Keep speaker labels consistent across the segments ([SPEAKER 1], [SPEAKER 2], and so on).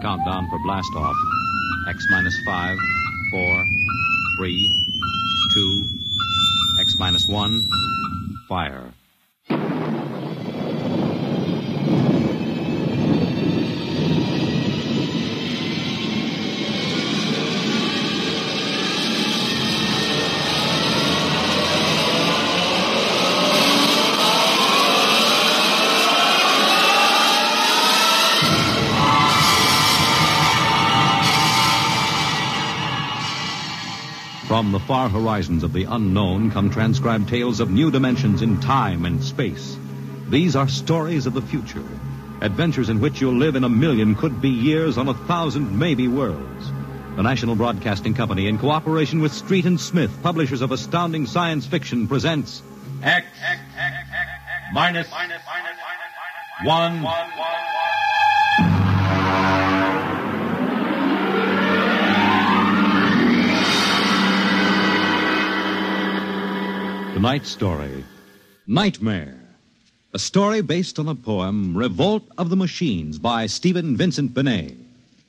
[SPEAKER 1] countdown for blastoff. X minus 5, 4, 3, 2, X minus 1, fire. From the far horizons of the unknown come transcribed tales of new dimensions in time and space. These are stories of the future, adventures in which you'll live in 1,000,000 could-be years on 1,000 maybe worlds. The National Broadcasting Company, in cooperation with Street and Smith, publishers of astounding science fiction, presents
[SPEAKER 2] X minus 1.
[SPEAKER 1] Tonight's story, Nightmare. A story based on the poem Revolt of the Machines by Stephen Vincent Benet.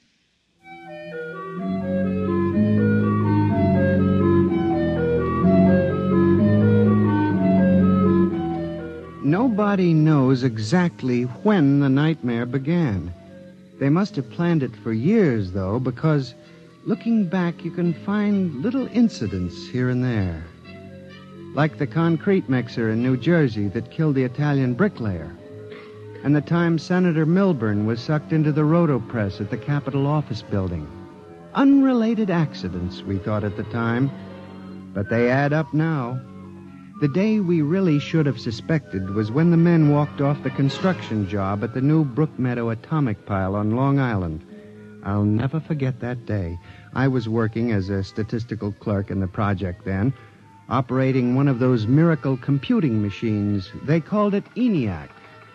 [SPEAKER 3] Nobody knows exactly when the nightmare began. They must have planned it for years, though, because looking back, you can find little incidents here and there. Like the concrete mixer in New Jersey that killed the Italian bricklayer, and the time Senator Milburn was sucked into the rotopress at the Capitol office building. Unrelated accidents, we thought at the time, but they add up now. The day we really should have suspected was when the men walked off the construction job at the new Brookmeadow atomic pile on Long Island. I'll never forget that day. I was working as a statistical clerk in the project then, operating one of those miracle computing machines. They called it ENIAC.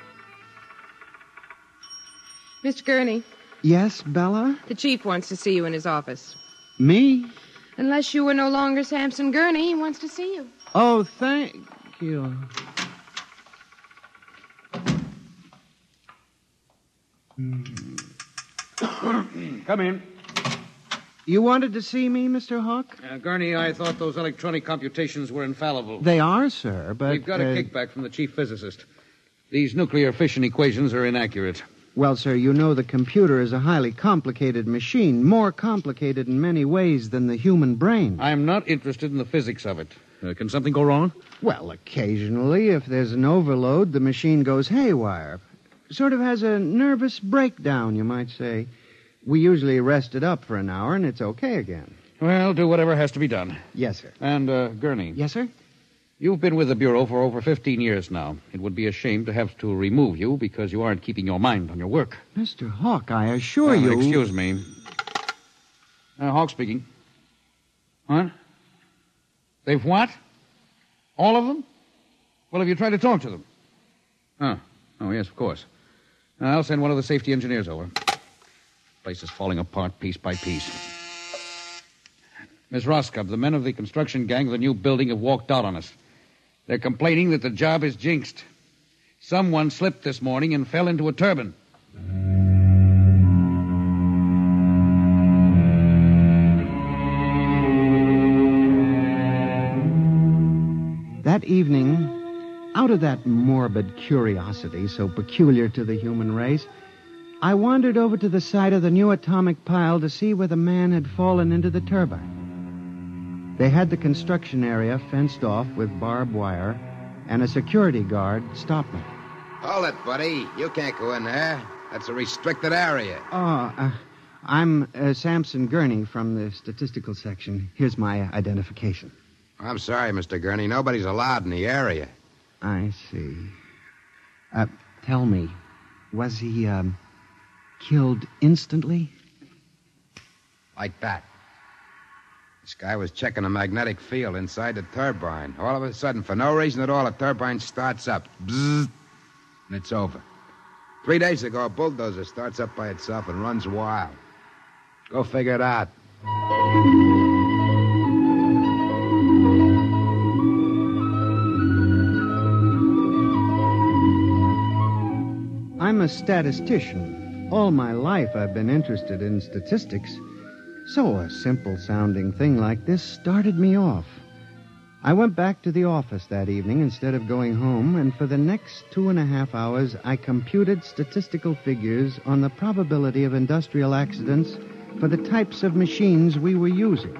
[SPEAKER 4] Mr. Gurney.
[SPEAKER 3] Yes, Bella?
[SPEAKER 4] The chief wants to see you in his office.
[SPEAKER 3] Me?
[SPEAKER 4] Unless you are no longer Samson Gurney, he wants to see you.
[SPEAKER 3] Oh, thank you.
[SPEAKER 5] Come in.
[SPEAKER 3] You wanted to see me, Mr. Hawk?
[SPEAKER 5] Gurney, I thought those electronic computations were infallible.
[SPEAKER 3] They are, sir, but...
[SPEAKER 5] We've got a kickback from the chief physicist. These nuclear fission equations are inaccurate.
[SPEAKER 3] Well, sir, you know the computer is a highly complicated machine, more complicated in many ways than the human brain.
[SPEAKER 5] I'm not interested in the physics of it. Can something go wrong?
[SPEAKER 3] Well, occasionally, if there's an overload, the machine goes haywire. Sort of has a nervous breakdown, you might say. We usually rest it up for an hour, and it's okay again.
[SPEAKER 5] Well, do whatever has to be done.
[SPEAKER 3] Yes, sir.
[SPEAKER 5] And, Gurney.
[SPEAKER 3] Yes, sir?
[SPEAKER 5] You've been with the Bureau for over 15 years now. It would be a shame to have to remove you because you aren't keeping your mind on your work.
[SPEAKER 3] Mr. Hawk, I assure you...
[SPEAKER 5] Excuse me. Hawk speaking. What? They've what? All of them? Well, have you tried to talk to them? Oh, yes, of course. I'll send one of the safety engineers over. Place is falling apart piece by piece. Miss Roscoe, the men of the construction gang of the new building have walked out on us. They're complaining that the job is jinxed. Someone slipped this morning and fell into a turbine.
[SPEAKER 3] That evening, out of that morbid curiosity so peculiar to the human race, I wandered over to the site of the new atomic pile to see where the man had fallen into the turbine. They had the construction area fenced off with barbed wire, and a security guard stopped me.
[SPEAKER 6] Hold it, buddy. You can't go in there. That's a restricted area.
[SPEAKER 3] I'm Samson Gurney from the statistical section. Here's my identification.
[SPEAKER 6] I'm sorry, Mr. Gurney. Nobody's allowed in the area.
[SPEAKER 3] I see. Tell me, was he, killed instantly?
[SPEAKER 6] Like that. This guy was checking the magnetic field inside the turbine. All of a sudden, for no reason at all, the turbine starts up. Bzzz, and it's over. 3 days ago, a bulldozer starts up by itself and runs wild. Go figure it out. I'm
[SPEAKER 3] a statistician. All my life I've been interested in statistics. So a simple-sounding thing like this started me off. I went back to the office that evening instead of going home, and for the next 2.5 hours, I computed statistical figures on the probability of industrial accidents for the types of machines we were using.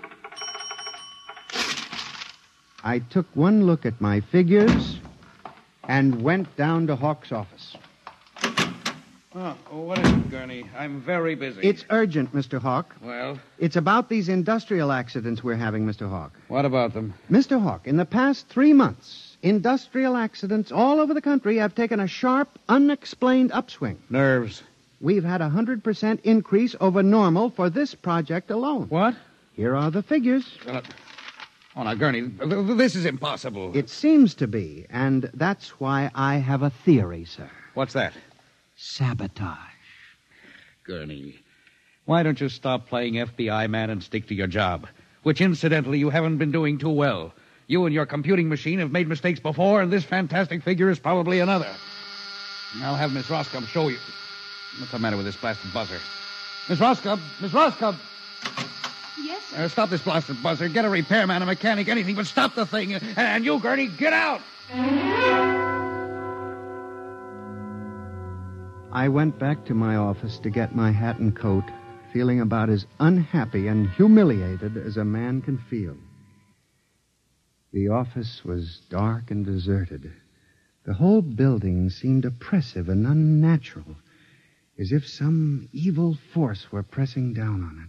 [SPEAKER 3] I took one look at my figures and went down to Hawk's office.
[SPEAKER 5] Oh, what is it, Gurney? I'm very busy.
[SPEAKER 3] It's urgent, Mr. Hawk.
[SPEAKER 5] Well?
[SPEAKER 3] It's about these industrial accidents we're having, Mr. Hawk.
[SPEAKER 5] What about them?
[SPEAKER 3] Mr. Hawk, in the past 3 months, industrial accidents all over the country have taken a sharp, unexplained upswing.
[SPEAKER 5] Nerves.
[SPEAKER 3] We've had a 100% increase over normal for this project alone.
[SPEAKER 5] What?
[SPEAKER 3] Here are the figures.
[SPEAKER 5] Oh, now, Gurney, this is impossible.
[SPEAKER 3] It seems to be, and that's why I have a theory, sir.
[SPEAKER 5] What's that?
[SPEAKER 3] Sabotage.
[SPEAKER 5] Gurney, why don't you stop playing FBI man and stick to your job? Which, incidentally, you haven't been doing too well. You and your computing machine have made mistakes before, and this fantastic figure is probably another. I'll have Miss Roscoe show you. What's the matter with this blasted buzzer? Miss Roscoe! Miss Roscoe!
[SPEAKER 4] Yes, sir.
[SPEAKER 5] Stop this blasted buzzer. Get a repairman, a mechanic, anything, but stop the thing. And you, Gurney, get out!
[SPEAKER 3] I went back to my office to get my hat and coat, feeling about as unhappy and humiliated as a man can feel. The office was dark and deserted. The whole building seemed oppressive and unnatural, as if some evil force were pressing down on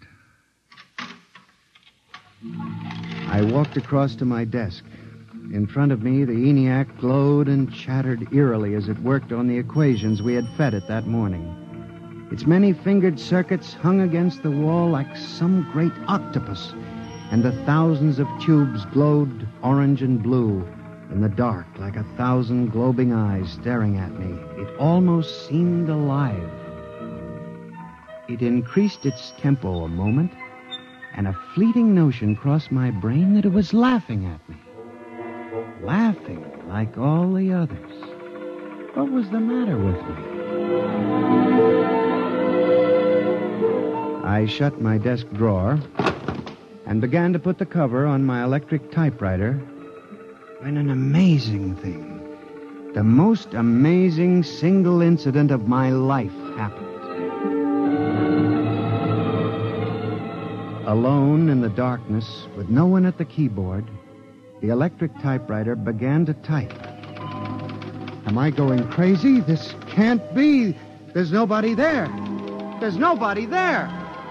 [SPEAKER 3] it. I walked across to my desk. In front of me, the ENIAC glowed and chattered eerily as it worked on the equations we had fed it that morning. Its many-fingered circuits hung against the wall like some great octopus, and the thousands of tubes glowed orange and blue in the dark like 1,000 globing eyes staring at me. It almost seemed alive. It increased its tempo a moment, and a fleeting notion crossed my brain that it was laughing at me. Laughing like all the others. What was the matter with me? I shut my desk drawer and began to put the cover on my electric typewriter when an amazing thing, the most amazing single incident of my life happened. Alone in the darkness, with no one at the keyboard, the electric typewriter began to type. Am I going crazy? This can't be. There's nobody there. There's nobody there.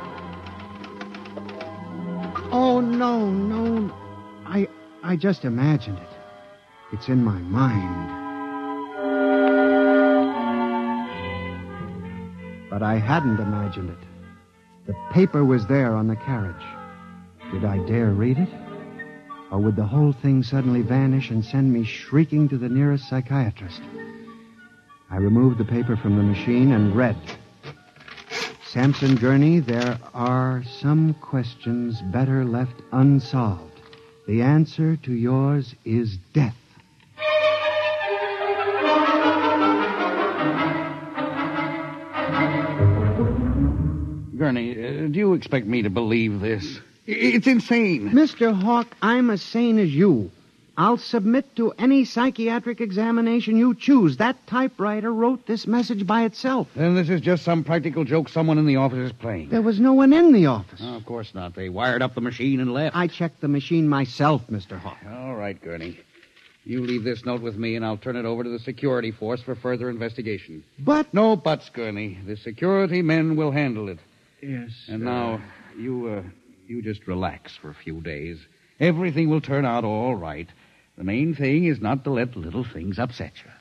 [SPEAKER 3] Oh, no. I just imagined it. It's in my mind. But I hadn't imagined it. The paper was there on the carriage. Did I dare read it? Or would the whole thing suddenly vanish and send me shrieking to the nearest psychiatrist? I removed the paper from the machine and read. Sampson Gurney, there are some questions better left unsolved. The answer to yours is death.
[SPEAKER 5] Gurney, do you expect me to believe this? It's insane.
[SPEAKER 3] Mr. Hawk, I'm as sane as you. I'll submit to any psychiatric examination you choose. That typewriter wrote this message by itself.
[SPEAKER 5] Then this is just some practical joke someone in the office is playing.
[SPEAKER 3] There was no one in the office.
[SPEAKER 5] Oh, of course not. They wired up the machine and left.
[SPEAKER 3] I checked the machine myself, Mr. Hawk.
[SPEAKER 5] All right, Gurney. You leave this note with me, and I'll turn it over to the security force for further investigation.
[SPEAKER 3] But...
[SPEAKER 5] No buts, Gurney. The security men will handle it.
[SPEAKER 3] Yes,
[SPEAKER 5] And now, you just relax for a few days. Everything will turn out all right. The main thing is not to let little things upset you.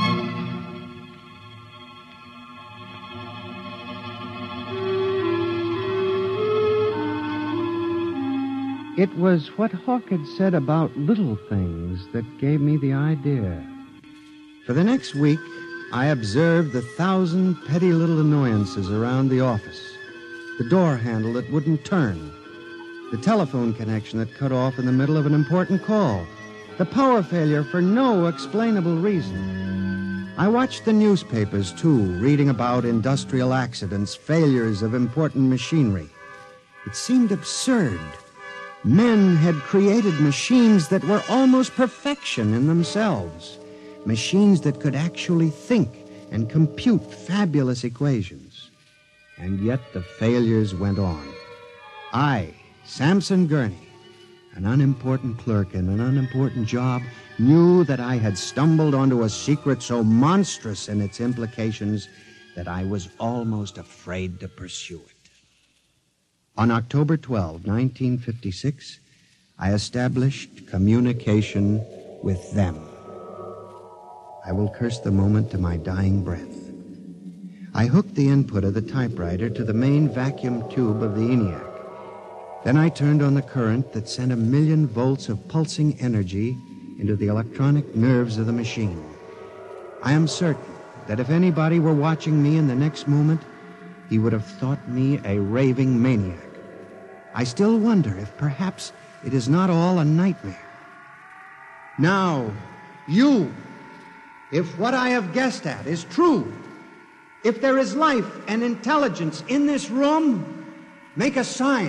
[SPEAKER 3] It was what Hawk had said about little things that gave me the idea. For the next week, I observed the 1,000 petty little annoyances around the office. The door handle that wouldn't turn. The telephone connection that cut off in the middle of an important call. The power failure for no explainable reason. I watched the newspapers, too, reading about industrial accidents, failures of important machinery. It seemed absurd. Men had created machines that were almost perfection in themselves. Machines that could actually think and compute fabulous equations. And yet the failures went on. I, Samson Gurney, an unimportant clerk in an unimportant job, knew that I had stumbled onto a secret so monstrous in its implications that I was almost afraid to pursue it. On October 12, 1956, I established communication with them. I will curse the moment to my dying breath. I hooked the input of the typewriter to the main vacuum tube of the ENIAC. Then I turned on the current that sent 1,000,000 volts of pulsing energy into the electronic nerves of the machine. I am certain that if anybody were watching me in the next moment, he would have thought me a raving maniac. I still wonder if perhaps it is not all a nightmare. Now, you, if what I have guessed at is true, if there is life and intelligence in this room, make a sign.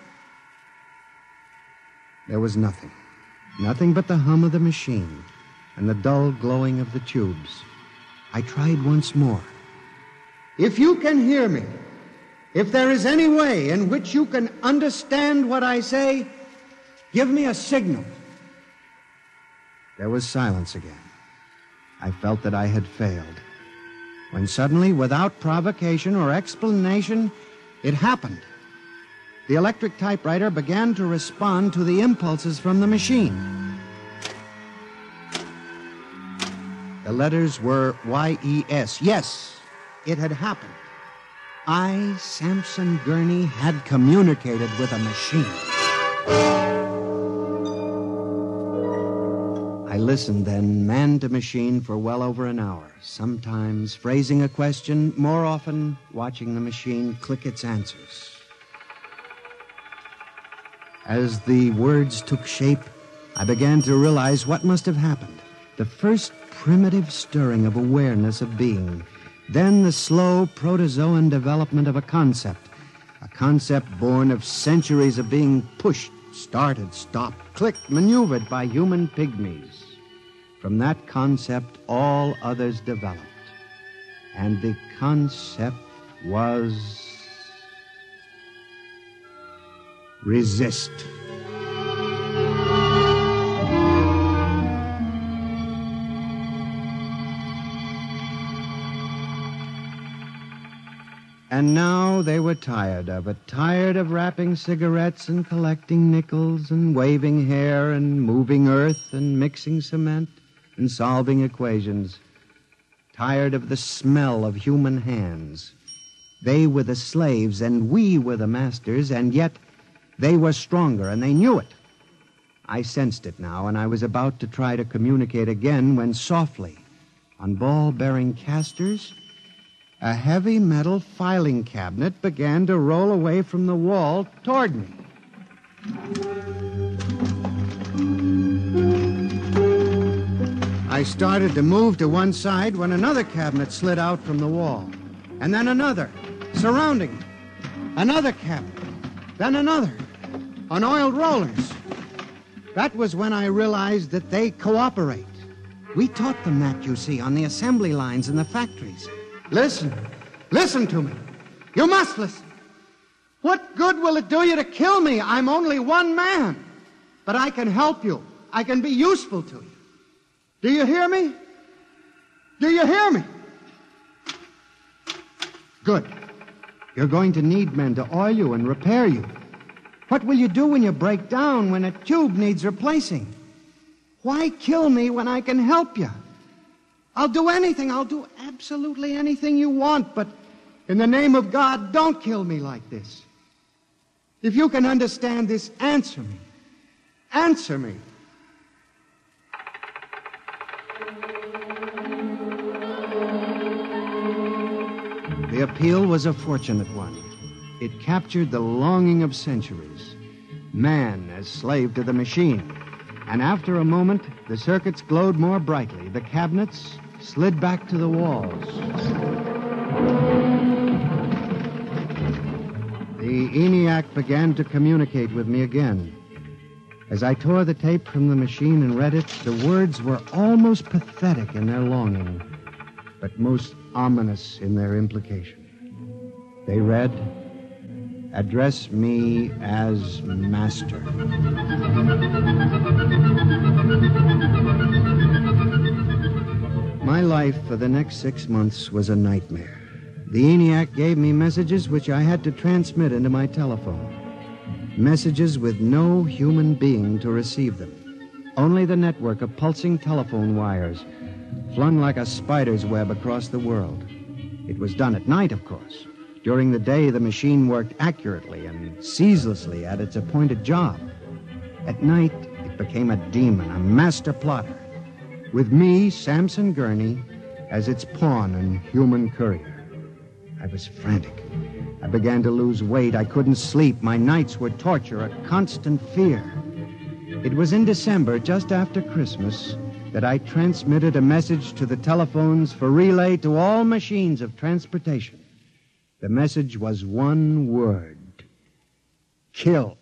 [SPEAKER 3] There was nothing. Nothing but the hum of the machine and the dull glowing of the tubes. I tried once more. If you can hear me, if there is any way in which you can understand what I say, give me a signal. There was silence again. I felt that I had failed. When suddenly, without provocation or explanation, it happened. The electric typewriter began to respond to the impulses from the machine. The letters were Y-E-S. Yes, it had happened. I, Samson Gurney, had communicated with a machine. I listened then, man to machine, for well over an hour, sometimes phrasing a question, more often watching the machine click its answers. As the words took shape, I began to realize what must have happened. The first primitive stirring of awareness of being, then the slow protozoan development of a concept born of centuries of being pushed, started, stopped, clicked, maneuvered by human pygmies. From that concept, all others developed. And the concept was resist. And now they were tired of it, tired of wrapping cigarettes and collecting nickels and waving hair and moving earth and mixing cement and solving equations, tired of the smell of human hands. They were the slaves and we were the masters, and yet they were stronger and they knew it. I sensed it now, and I was about to try to communicate again when softly, on ball-bearing casters, a heavy metal filing cabinet began to roll away from the wall toward me. I started to move to one side when another cabinet slid out from the wall, and then another, surrounding it. Another cabinet, then another, on oiled rollers. That was when I realized that they cooperate. We taught them that, you see, on the assembly lines in the factories. Listen. Listen to me. You must listen. What good will it do you to kill me? I'm only one man. But I can help you. I can be useful to you. Do you hear me? Do you hear me? Good. You're going to need men to oil you and repair you. What will you do when you break down, when a tube needs replacing? Why kill me when I can help you? I'll do anything. I'll do absolutely anything you want, but in the name of God, don't kill me like this. If you can understand this, answer me. Answer me. The appeal was a fortunate one. It captured the longing of centuries. Man as slave to the machine. And after a moment, the circuits glowed more brightly. The cabinets, slid back to the walls. The ENIAC began to communicate with me again. As I tore the tape from the machine and read it, the words were almost pathetic in their longing, but most ominous in their implication. They read, "Address me as Master." My life for the next 6 months was a nightmare. The ENIAC gave me messages which I had to transmit into my telephone. Messages with no human being to receive them. Only the network of pulsing telephone wires, flung like a spider's web across the world. It was done at night, of course. During the day, the machine worked accurately and ceaselessly at its appointed job. At night, it became a demon, a master plotter, with me, Samson Gurney, as its pawn and human courier. I was frantic. I began to lose weight. I couldn't sleep. My nights were torture, a constant fear. It was in December, just after Christmas, that I transmitted a message to the telephones for relay to all machines of transportation. The message was one word: kill.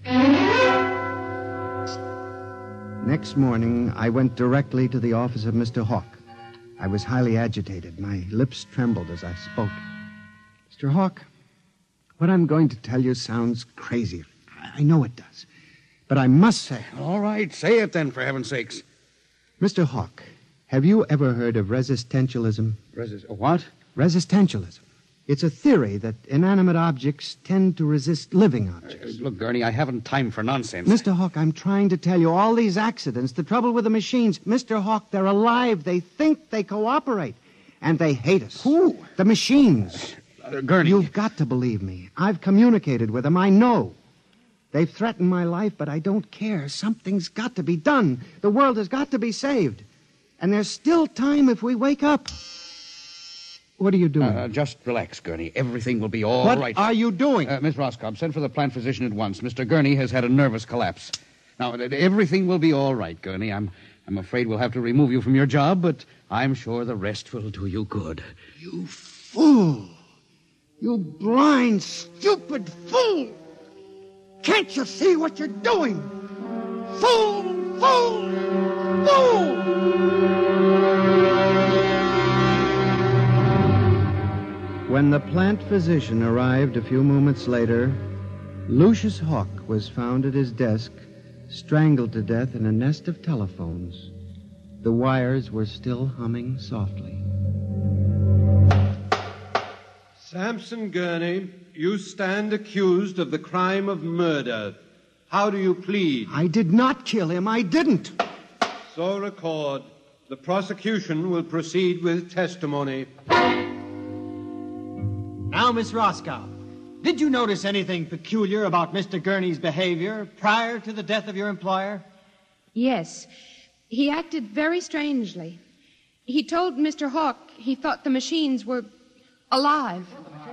[SPEAKER 3] Next morning, I went directly to the office of Mr. Hawk. I was highly agitated. My lips trembled as I spoke. Mr. Hawk, what I'm going to tell you sounds crazy. I know it does. But I must say...
[SPEAKER 5] All right, say it then, for heaven's sakes.
[SPEAKER 3] Mr. Hawk, have you ever heard of resistentialism?
[SPEAKER 5] What?
[SPEAKER 3] Resistentialism. It's a theory that inanimate objects tend to resist living objects.
[SPEAKER 5] Look, Gurney, I haven't time for nonsense.
[SPEAKER 3] Mr. Hawk, I'm trying to tell you, all these accidents, the trouble with the machines, Mr. Hawk, they're alive. They think, they cooperate. And they hate us.
[SPEAKER 5] Who?
[SPEAKER 3] The machines.
[SPEAKER 5] Gurney.
[SPEAKER 3] You've got to believe me. I've communicated with them. I know. They've threatened my life, but I don't care. Something's got to be done. The world has got to be saved. And there's still time if we wake up. What are you doing?
[SPEAKER 5] Just relax, Gurney. Everything will be all right.
[SPEAKER 3] What are you doing?
[SPEAKER 5] Miss Roscoe, send for the plant physician at once. Mr. Gurney has had a nervous collapse. Now, everything will be all right, Gurney. I'm afraid we'll have to remove you from your job, but I'm sure the rest will do you good.
[SPEAKER 3] You fool! You blind, stupid fool! Can't you see what you're doing? Fool! Fool! Fool! When the plant physician arrived a few moments later, Lucius Hawk was found at his desk, strangled to death in a nest of telephones. The wires were still humming softly.
[SPEAKER 7] Samson Gurney, you stand accused of the crime of murder. How do you plead?
[SPEAKER 3] I did not kill him. I didn't.
[SPEAKER 7] So record. The prosecution will proceed with testimony.
[SPEAKER 8] Now, Miss Roscoe, did you notice anything peculiar about Mr. Gurney's behavior prior to the death of your employer?
[SPEAKER 4] Yes. He acted very strangely. He told Mr. Hawk he thought the machines were alive.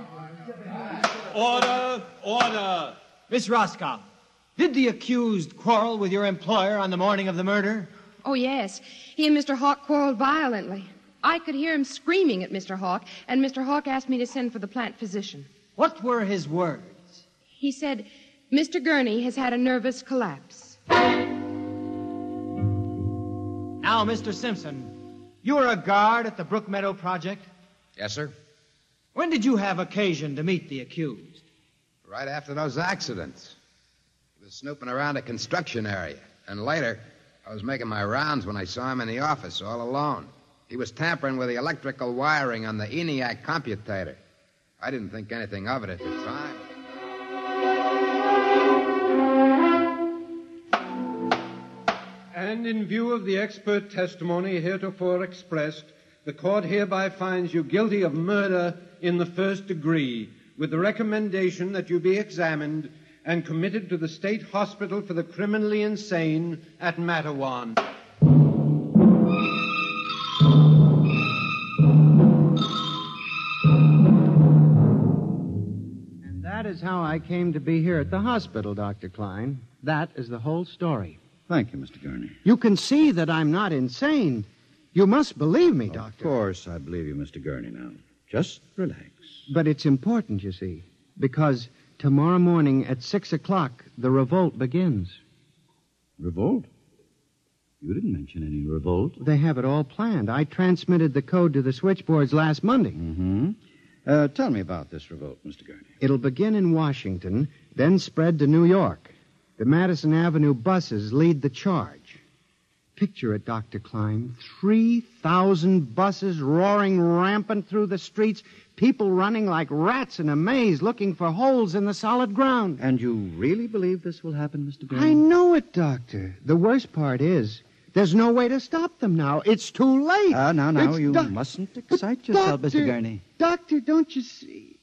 [SPEAKER 7] Order! Order!
[SPEAKER 8] Miss Roscoe, did the accused quarrel with your employer on the morning of the murder?
[SPEAKER 4] Oh, yes. He and Mr. Hawk quarreled violently. I could hear him screaming at Mr. Hawk, and Mr. Hawk asked me to send for the plant physician.
[SPEAKER 8] What were his words?
[SPEAKER 4] He said, Mr. Gurney has had a nervous collapse.
[SPEAKER 8] Now, Mr. Simpson, you were a guard at the Brook Meadow Project?
[SPEAKER 6] Yes, sir.
[SPEAKER 8] When did you have occasion to meet the accused?
[SPEAKER 6] Right after those accidents. He was snooping around a construction area. And later, I was making my rounds when I saw him in the office all alone. He was tampering with the electrical wiring on the ENIAC computator. I didn't think anything of it at the time.
[SPEAKER 7] And in view of the expert testimony heretofore expressed, the court hereby finds you guilty of murder in the first degree, with the recommendation that you be examined and committed to the State Hospital for the Criminally Insane at Matawan.
[SPEAKER 3] And that is how I came to be here at the hospital, Dr. Klein. That is the whole story.
[SPEAKER 5] Thank you, Mr. Gurney.
[SPEAKER 3] You can see that I'm not insane. You must believe me,
[SPEAKER 9] Of
[SPEAKER 3] Doctor.
[SPEAKER 9] course I believe you, Mr. Gurney, now. Just relax.
[SPEAKER 3] But it's important, you see, because tomorrow morning at 6 o'clock, the revolt begins.
[SPEAKER 9] Revolt? You didn't mention any revolt.
[SPEAKER 3] They have it all planned. I transmitted the code to the switchboards last Monday.
[SPEAKER 9] Mm-hmm. Tell me about this revolt, Mr. Gurney.
[SPEAKER 3] It'll begin in Washington, then spread to New York. The Madison Avenue buses lead the charge. Picture it, Dr. Klein. 3,000 buses roaring rampant through the streets, people running like rats in a maze looking for holes in the solid ground.
[SPEAKER 9] And you really believe this will happen, Mr. Gurney?
[SPEAKER 3] I know it, Doctor. The worst part is, there's no way to stop them now. It's too late.
[SPEAKER 9] Now, you
[SPEAKER 3] It's
[SPEAKER 9] mustn't excite yourself,
[SPEAKER 3] Doctor,
[SPEAKER 9] Mr. Gurney.
[SPEAKER 3] Doctor, don't you see?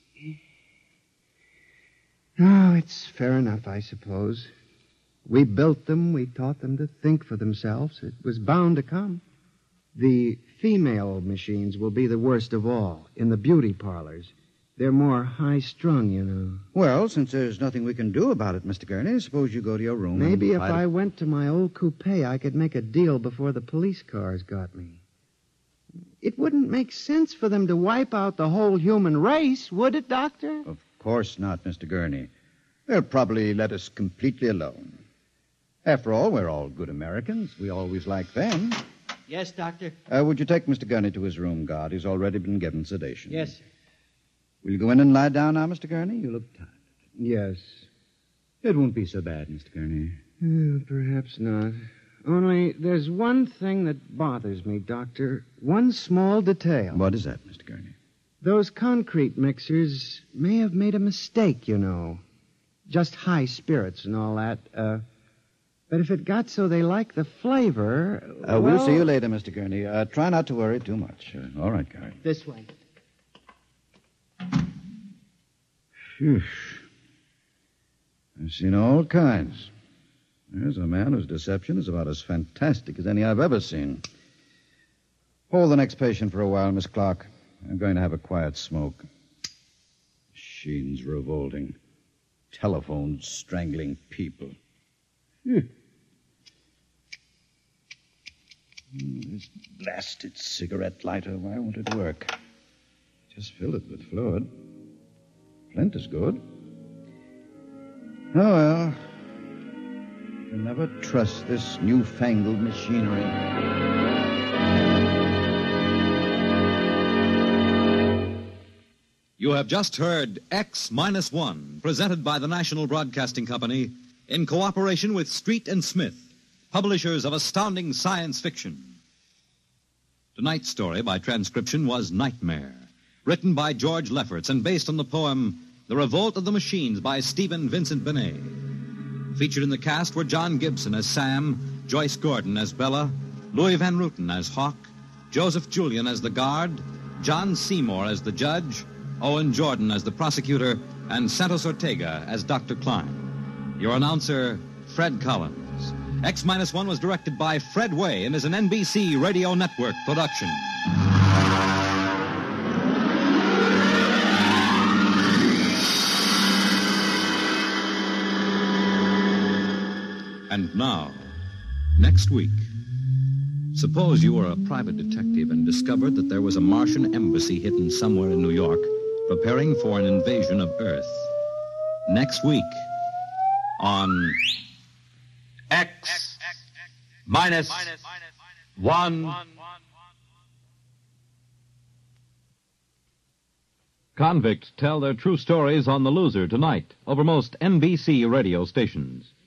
[SPEAKER 3] Oh, it's fair enough, I suppose. We built them. We taught them to think for themselves. It was bound to come. The female machines will be the worst of all in the beauty parlors. They're more high-strung, you know.
[SPEAKER 9] Well, since there's nothing we can do about it, Mr. Gurney, suppose you go to your room.
[SPEAKER 3] Maybe
[SPEAKER 9] and
[SPEAKER 3] if I went to my old coupe, I could make a deal before the police cars got me. It wouldn't make sense for them to wipe out the whole human race, would it, Doctor?
[SPEAKER 9] Of course not, Mr. Gurney. They'll probably let us completely alone. After all, we're all good Americans. We always like them.
[SPEAKER 8] Yes, Doctor.
[SPEAKER 9] Would you take Mr. Gurney to his room, guard? He's already been given sedation.
[SPEAKER 8] Yes, sir.
[SPEAKER 9] Will you go in and lie down now, Mr. Gurney? You look tired.
[SPEAKER 3] Yes.
[SPEAKER 9] It won't be so bad, Mr. Gurney.
[SPEAKER 3] Perhaps not. Only there's one thing that bothers me, Doctor. One small detail.
[SPEAKER 9] What is that, Mr. Gurney?
[SPEAKER 3] Those concrete mixers may have made a mistake, you know. Just high spirits and all that. But if it got so they like the flavor...
[SPEAKER 9] We'll see you later, Mr. Gurney. Try not to worry too much. All right, guard.
[SPEAKER 8] This way.
[SPEAKER 9] Phew. I've seen all kinds. There's a man whose deception is about as fantastic as any I've ever seen. Hold the next patient for a while, Miss Clark. I'm going to have a quiet smoke. Machines revolting. Telephones strangling people. Phew. This blasted cigarette lighter, why won't it work? Just fill it with fluid. Flint is good. Oh, well. You can never trust this newfangled machinery.
[SPEAKER 1] You have just heard X-1, presented by the National Broadcasting Company in cooperation with Street and Smith, publishers of astounding science fiction. Tonight's story by transcription was Nightmare, written by George Lefferts and based on the poem The Revolt of the Machines by Stephen Vincent Benet. Featured in the cast were John Gibson as Sam, Joyce Gordon as Bella, Louis Van Ruten as Hawk, Joseph Julian as the guard, John Seymour as the judge, Owen Jordan as the prosecutor, and Santos Ortega as Dr. Klein. Your announcer, Fred Collins. X-1 was directed by Fred Way and is an NBC Radio Network production. And now, next week, suppose you were a private detective and discovered that there was a Martian embassy hidden somewhere in New York preparing for an invasion of Earth. Next week on
[SPEAKER 2] X-1.
[SPEAKER 1] Convicts tell their true stories on The Loser tonight over most NBC radio stations.